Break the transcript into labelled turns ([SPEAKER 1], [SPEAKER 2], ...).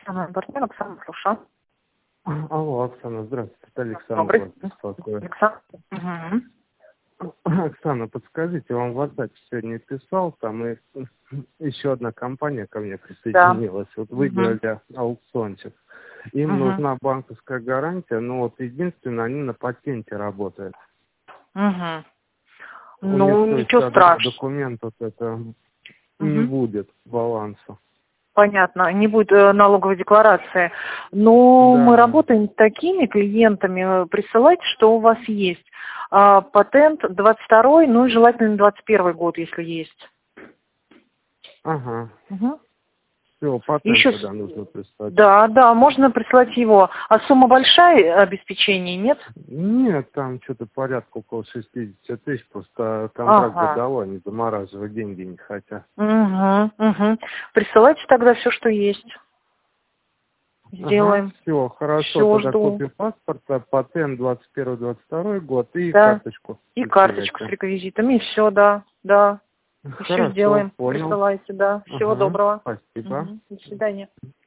[SPEAKER 1] Ага, партнер Оксана, слушаю.
[SPEAKER 2] Алло, Оксана, здравствуйте. Это Александр
[SPEAKER 1] Добрый.
[SPEAKER 2] вас беспокоит.
[SPEAKER 1] Александр. Угу.
[SPEAKER 2] Оксана, подскажите, вам в WhatsApp сегодня писал, там и еще одна компания ко мне
[SPEAKER 1] Да.
[SPEAKER 2] присоединилась. Вот выиграли аукциончик. Им нужна банковская гарантия, но вот единственное, они на патенте работают.
[SPEAKER 1] Угу.
[SPEAKER 2] У
[SPEAKER 1] Ну,
[SPEAKER 2] них, то
[SPEAKER 1] ничего
[SPEAKER 2] есть,
[SPEAKER 1] страшного.
[SPEAKER 2] документов это не будет баланса.
[SPEAKER 1] Понятно, не будет налоговой декларации. Но
[SPEAKER 2] Да,
[SPEAKER 1] мы
[SPEAKER 2] да.
[SPEAKER 1] работаем с такими клиентами. Присылайте, что у вас есть. Патент 22-й, ну и желательно 21-й год, если есть.
[SPEAKER 2] Ага.
[SPEAKER 1] Угу.
[SPEAKER 2] Все, патент
[SPEAKER 1] Еще...
[SPEAKER 2] тогда нужно прислать.
[SPEAKER 1] Да, можно прислать его. А сумма большая обеспечения, нет?
[SPEAKER 2] Нет, там что-то порядка около 60 тысяч, просто контракт
[SPEAKER 1] Ага.
[SPEAKER 2] годовой, они замораживать деньги не хотят.
[SPEAKER 1] Угу. Присылайте тогда все, что есть. Сделаем.
[SPEAKER 2] Ага, все, хорошо,
[SPEAKER 1] Все,
[SPEAKER 2] тогда
[SPEAKER 1] жду.
[SPEAKER 2] копию паспорта, патент 21-22 год и
[SPEAKER 1] Да.
[SPEAKER 2] карточку.
[SPEAKER 1] И карточку с реквизитами, и все, да. Еще
[SPEAKER 2] Хорошо,
[SPEAKER 1] сделаем.
[SPEAKER 2] понял.
[SPEAKER 1] Присылайте, да. Всего
[SPEAKER 2] Ага,
[SPEAKER 1] доброго.
[SPEAKER 2] спасибо.
[SPEAKER 1] До свидания.